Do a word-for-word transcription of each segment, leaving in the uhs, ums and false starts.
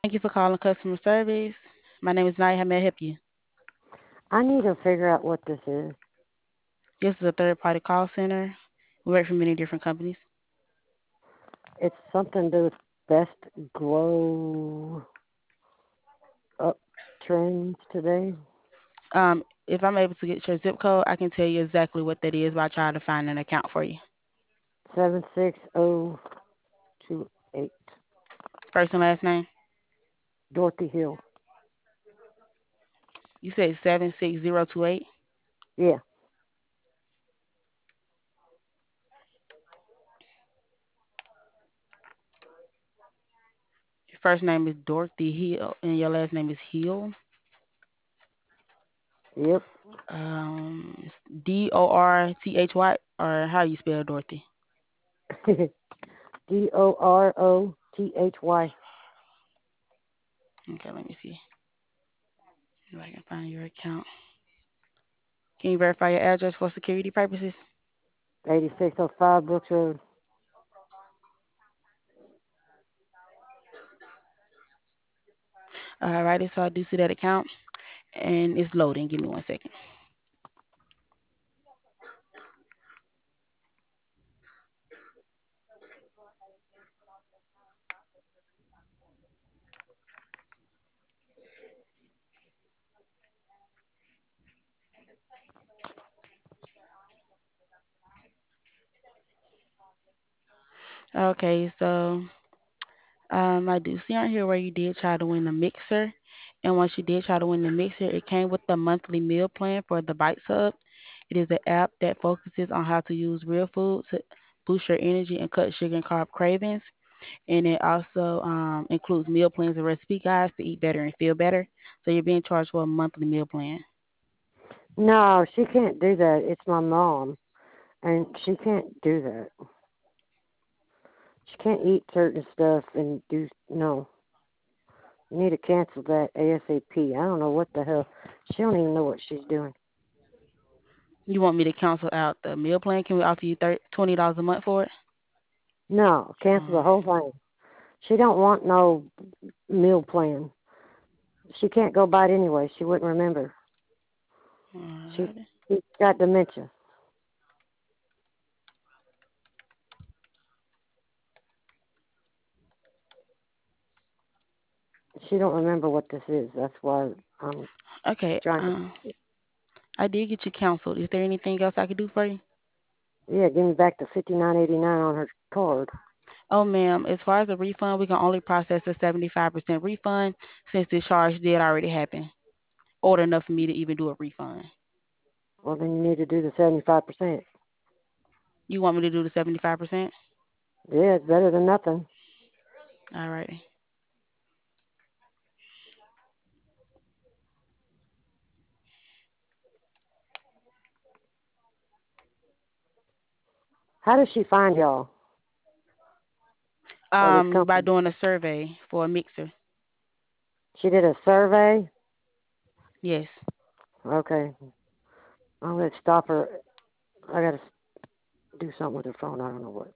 Thank you for calling customer service. My name is Naya. How may I help you? I need to figure out what this is. This is a third party call center. We work for many different companies. It's something to do with best glow up trends today. Um, if I'm able to get your zip code, I can tell you exactly what that is by trying to find an account for you. Seven six zero two eight. First and last name. Dorothy Hill. You said seven six zero two eight. Yeah. Your first name is Dorothy Hill and your last name is Hill. Yep. Um, D O R T H Y, or how you spell Dorothy? D O R O T H Y. Okay, let me see if I can find your account. Can you verify your address for security purposes? Eighty six oh five Brooks Road. Alrighty, so I do see that account and it's loading. Give me one second. Okay, so um, I do see on here where you did try to win the mixer, and once you did try to win the mixer, it came with the monthly meal plan for the Bites Hub. It is an app that focuses on how to use real food to boost your energy and cut sugar and carb cravings. And it also um, includes meal plans and recipe guides to eat better and feel better. So you're being charged for a monthly meal plan. No, she can't do that. It's my mom, and she can't do that. She can't eat certain stuff and do no. You need to cancel that ASAP. I don't know what the hell. She don't even know what she's doing. You want me to cancel out the meal plan? Can we offer you thirty twenty dollars a month for it? No, cancel the Um, whole thing. She don't want no meal plan. She can't go by it anyway. She wouldn't remember. She alrighty. she's got dementia. She don't remember what this is. That's why I'm Okay. trying to. Um, I did get you counseled. Is there anything else I could do for you? Yeah, give me back the fifty nine eighty nine on her card. Oh, ma'am, as far as the refund, we can only process a seventy-five percent refund since the charge did already happen. Old enough for me to even do a refund. Well, then you need to do the seventy five percent. You want me to do the seventy-five percent? Yeah, it's better than nothing. Alrighty. How does she find y'all or this Um, by company? doing a survey for a mixer. She did a survey. Yes. Okay, I'm gonna stop her. I gotta do something with her phone. I don't know what.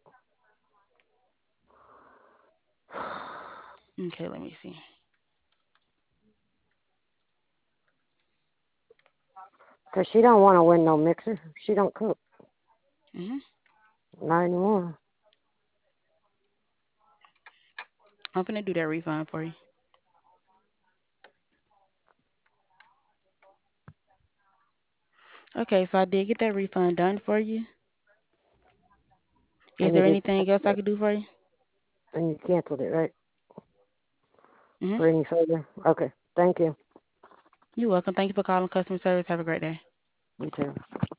Okay, let me see. Cause she don't want to win no mixer. She don't cook. hmm Not anymore. I'm gonna do that refund for you. Okay, so I did get that refund done for you. Is And you there just anything else I could do for you? and you canceled it, right? hmm For any further? Okay. Thank you. You're welcome. Thank you for calling customer service. Have a great day. You too.